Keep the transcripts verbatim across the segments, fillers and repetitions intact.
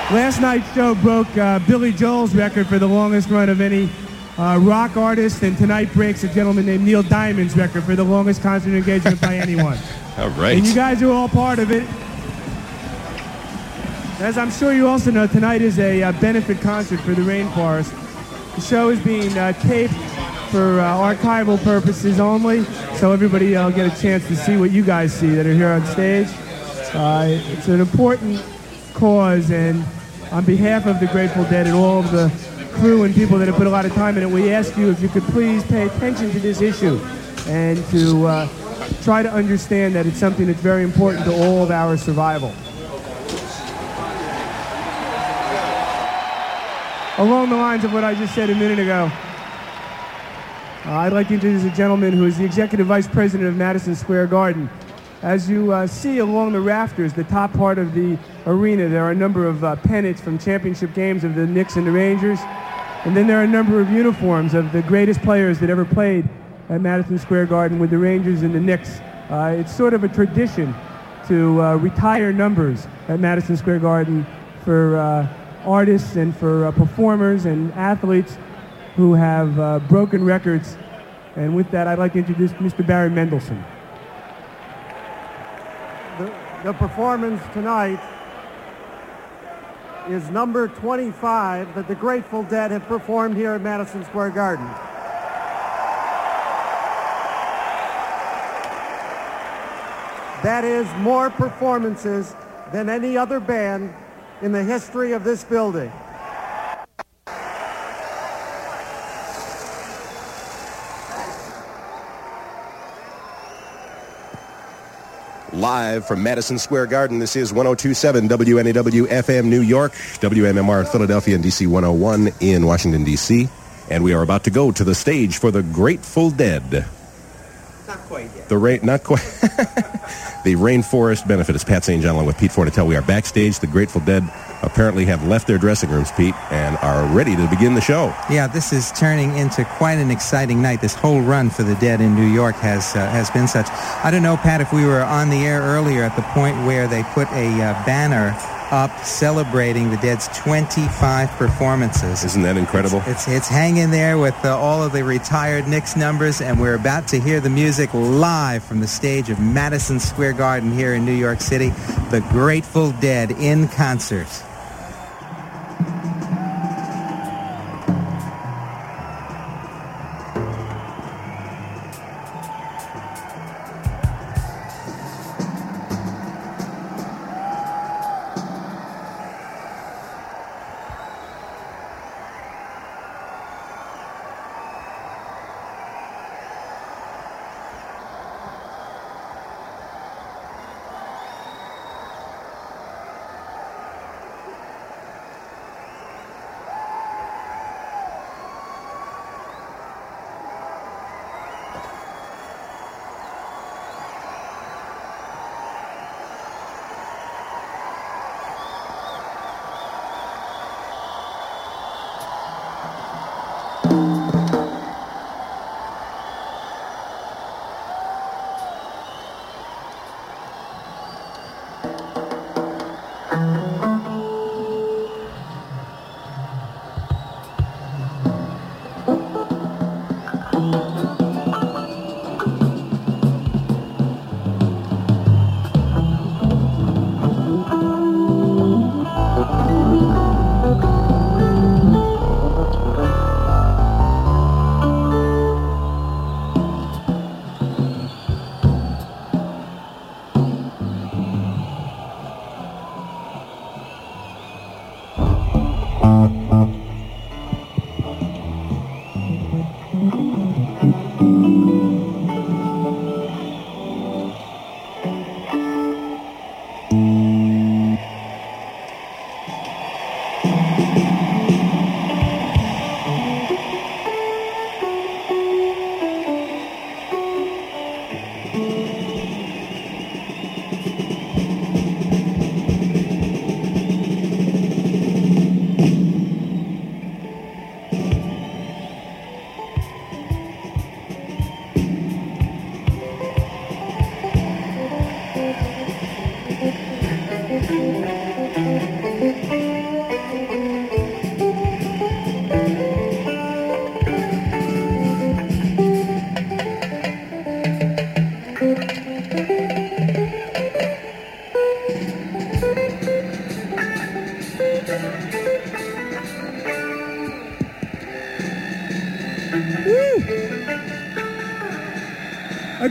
Last night's show broke uh, Billy Joel's record for the longest run of any uh, rock artist, and tonight breaks a gentleman named Neil Diamond's record for the longest concert engagement by anyone. All right. And you guys are all part of it. As I'm sure you also know, tonight is a uh, benefit concert for the Rainforest. The show is being uh, taped for uh, archival purposes only, so everybody will uh, get a chance to see what you guys see that are here on stage. Uh, it's an important cause, and on behalf of the Grateful Dead and all of the crew and people that have put a lot of time in it, we ask you if you could please pay attention to this issue and to uh, try to understand that it's something that's very important to all of our survival. Along the lines of what I just said a minute ago, uh, I'd like to introduce a gentleman who is the Executive Vice President of Madison Square Garden. As you uh, see along the rafters, the top part of the arena, there are a number of uh, pennants from championship games of the Knicks and the Rangers. And then there are a number of uniforms of the greatest players that ever played at Madison Square Garden with the Rangers and the Knicks. Uh, it's sort of a tradition to uh, retire numbers at Madison Square Garden for uh, artists and for uh, performers and athletes who have uh, broken records. And with that, I'd like to introduce Mister Barry Mendelson. The, the performance tonight is number twenty-five that the Grateful Dead have performed here at Madison Square Garden. That is more performances than any other band in the history of this building. Live from Madison Square Garden, this is one oh two point seven W N A W F M New York, W M M R in Philadelphia, and D C one oh one in Washington, D C. And we are about to go to the stage for the Grateful Dead. Not quite yet. The rain, not quite. The Rainforest Benefit. It's Pat Saint John along with Pete Fornatel. We are backstage. The Grateful Dead apparently have left their dressing rooms, Pete, and are ready to begin the show. Yeah, this is turning into quite an exciting night. This whole run for the Dead in New York has uh, has been such. I don't know, Pat, if we were on the air earlier at the point where they put a uh, banner up celebrating the Dead's twenty-five performances. Isn't that incredible? It's it's, it's hanging there with uh, all of the retired Knicks numbers, and we're about to hear the music live from the stage of Madison Square Garden here in New York City. The Grateful Dead in concert.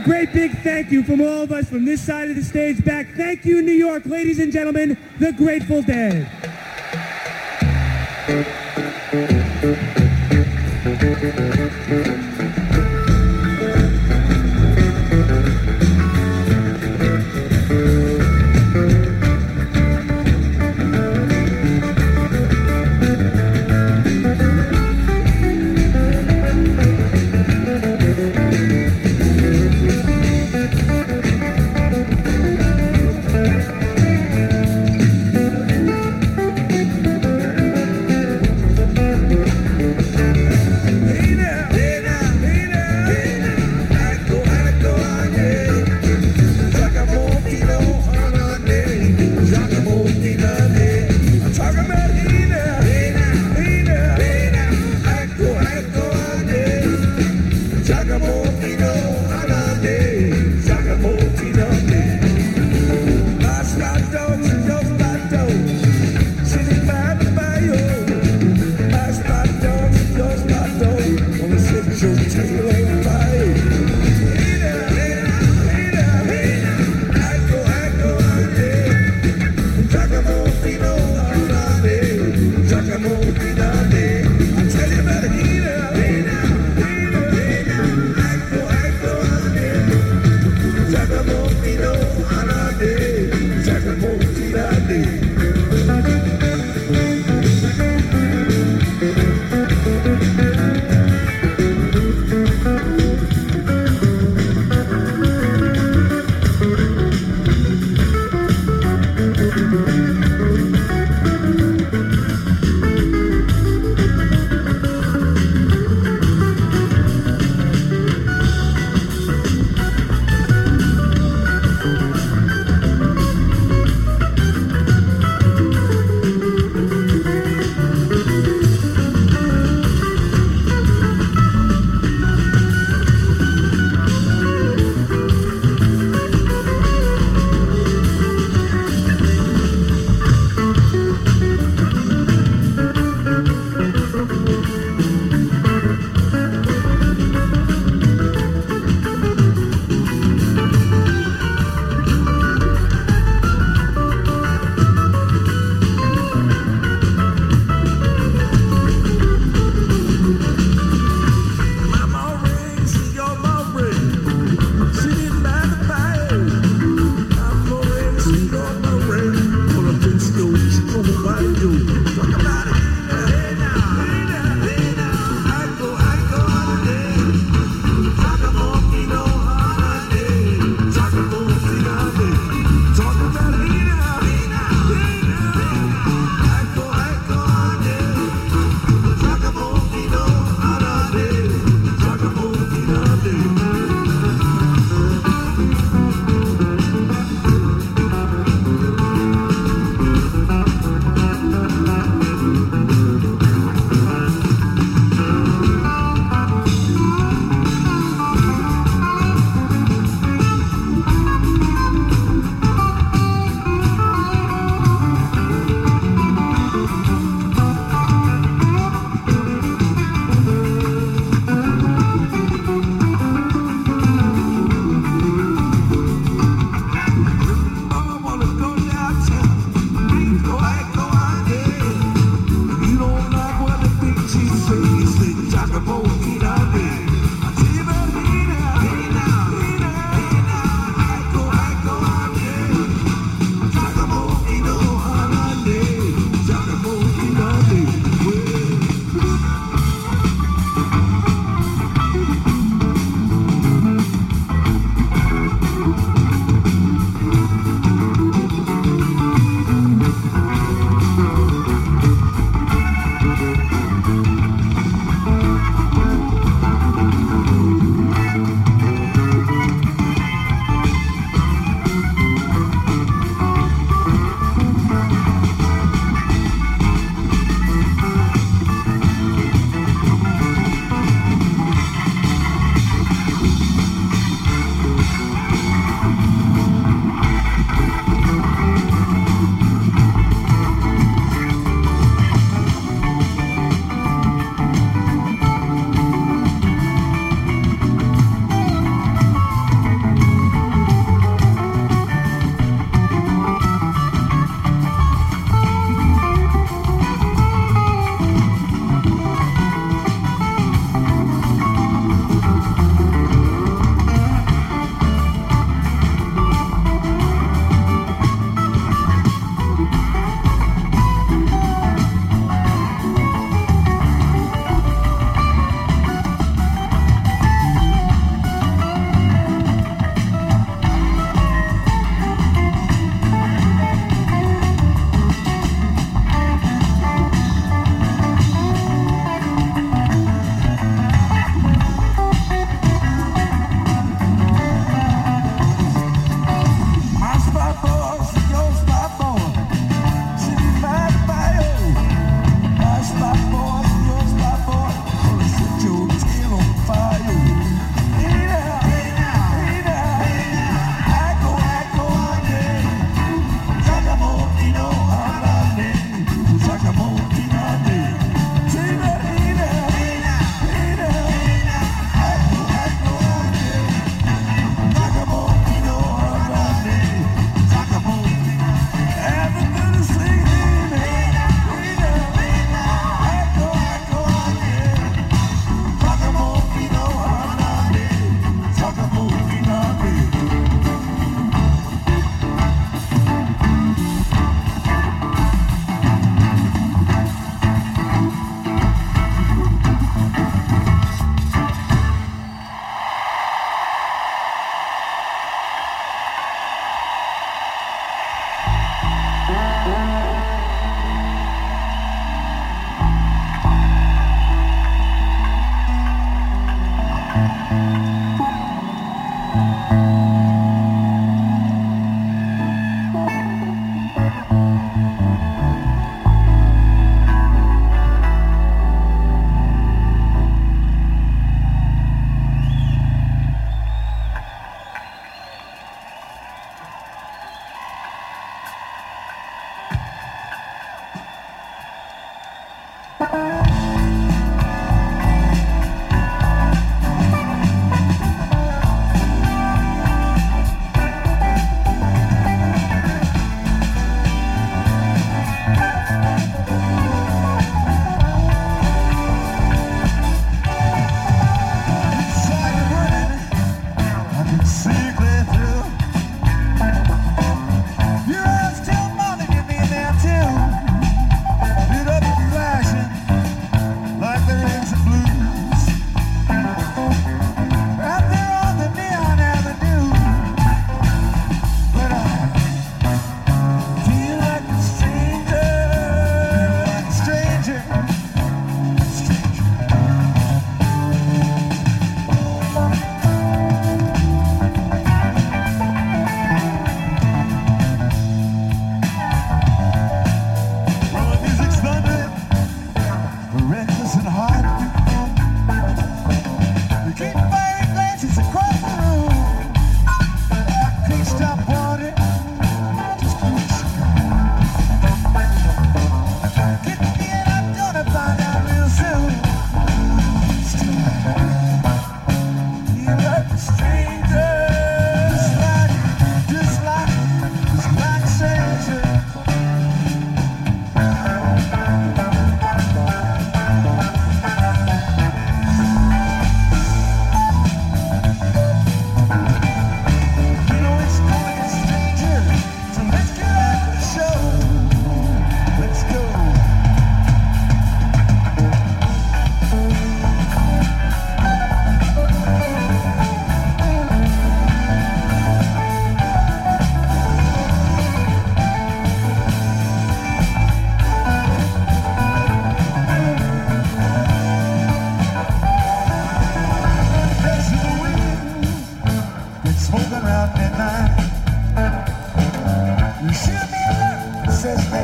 great big thank you from all of us from this side of the stage back. Thank you, New York, ladies and gentlemen, the Grateful Dead. Hey now.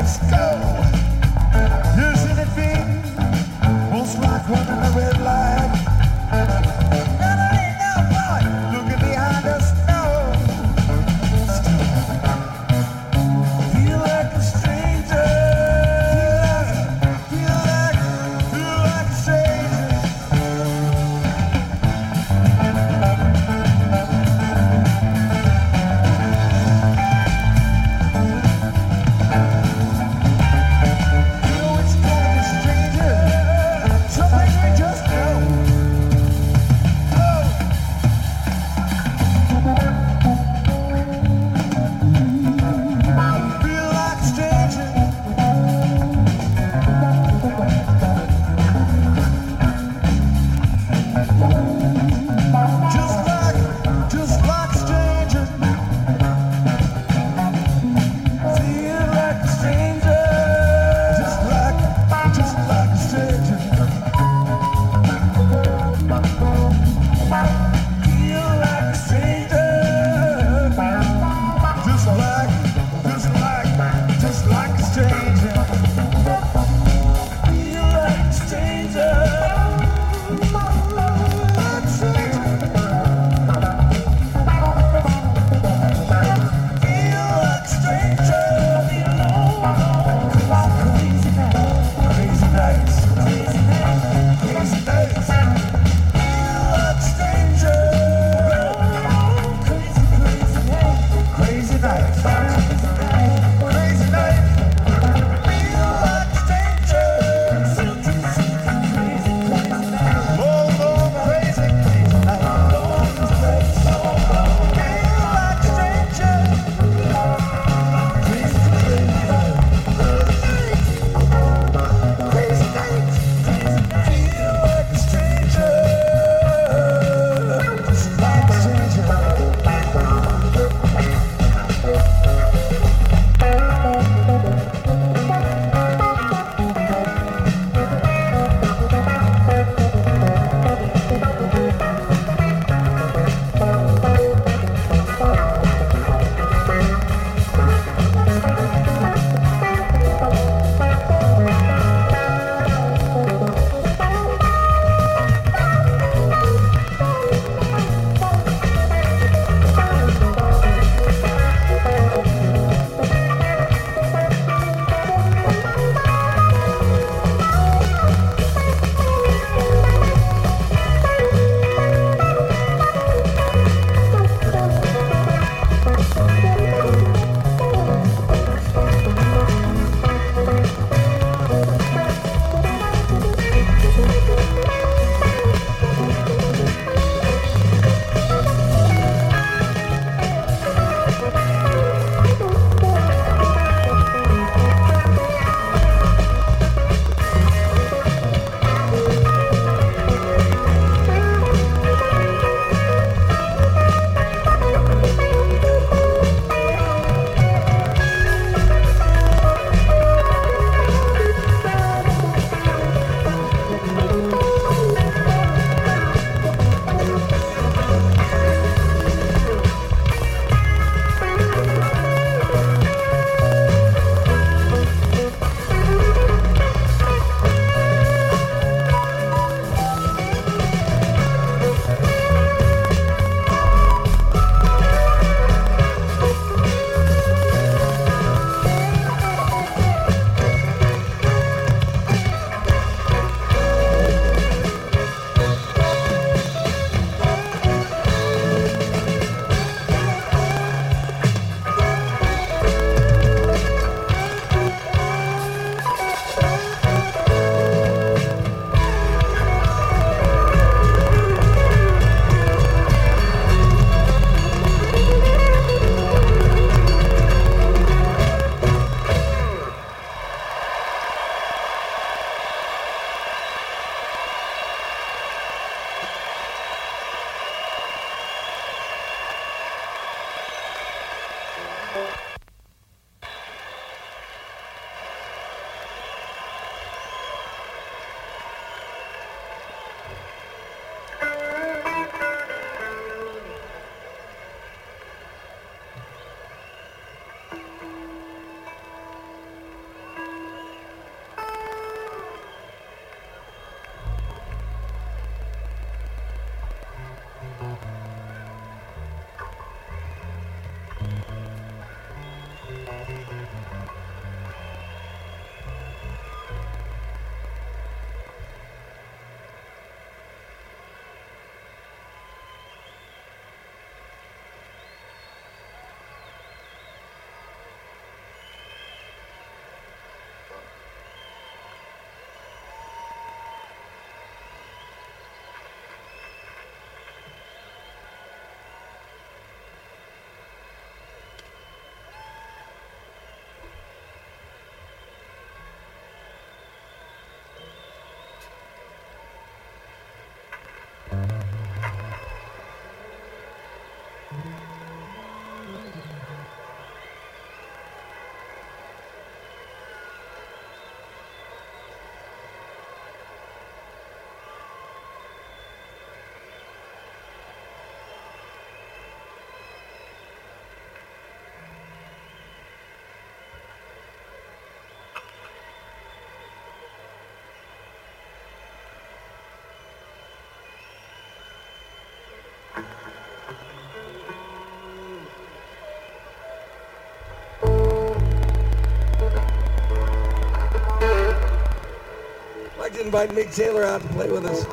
let's go. You see the thing, most like one in the red light. Now there ain't no boy looking behind us, no. Feel like a stranger. Feel like, feel like a stranger. invite Mick Taylor out to play with us.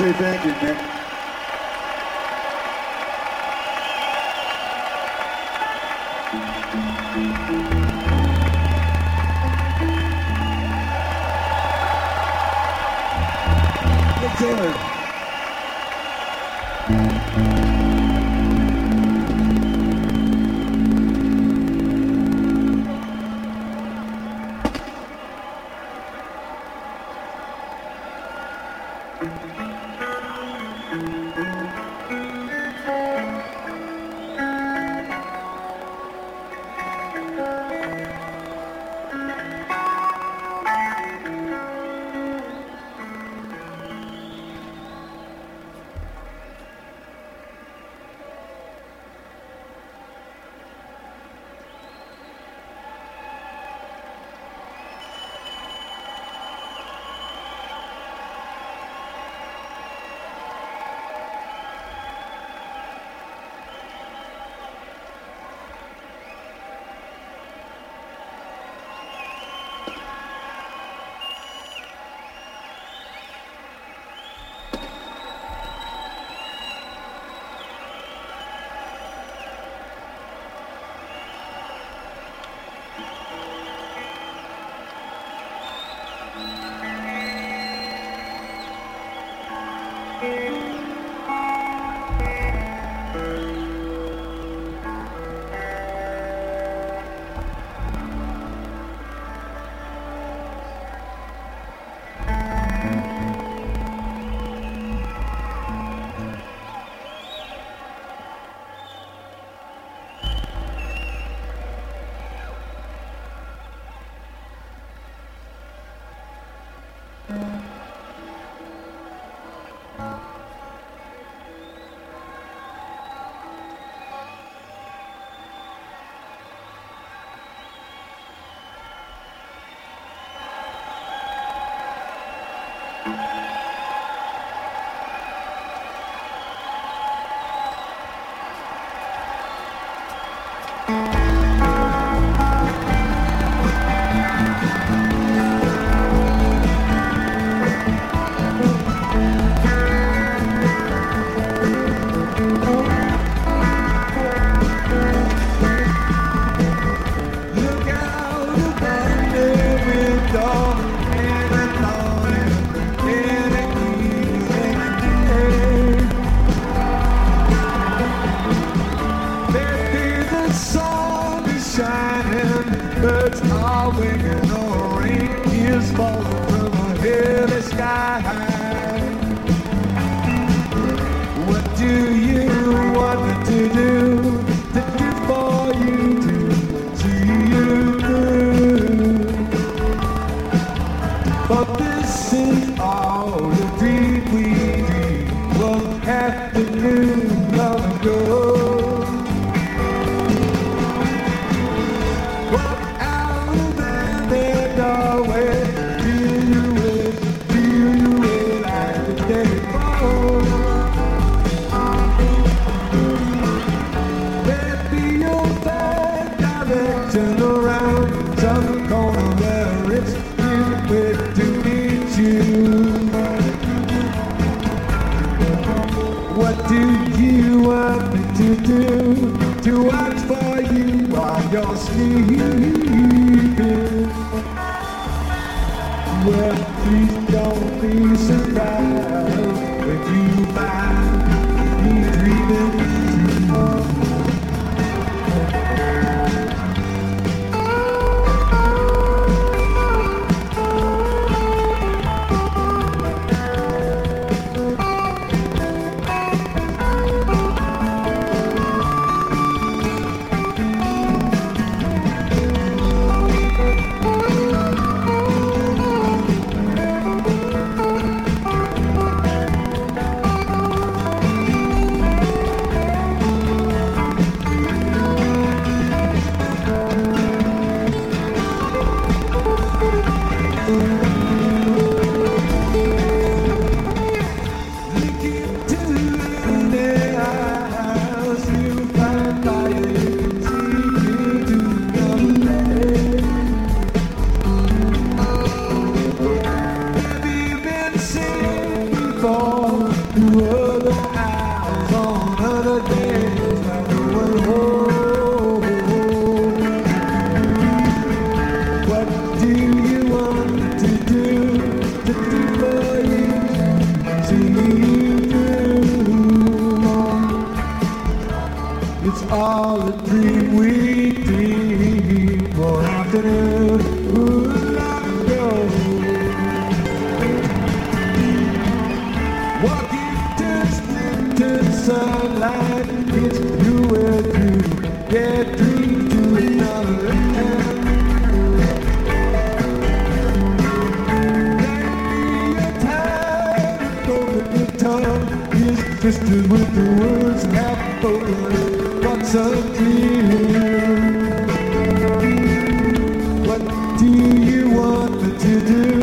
say thank you, Nick. Nick Taylor. Fall It's all a dream we dream. One afternoon, who's long ago? Walking to splintered sunlight, it's nowhere to get dreams to another land. Twisted with the words half spoken. What's a dream? What do you want me to do?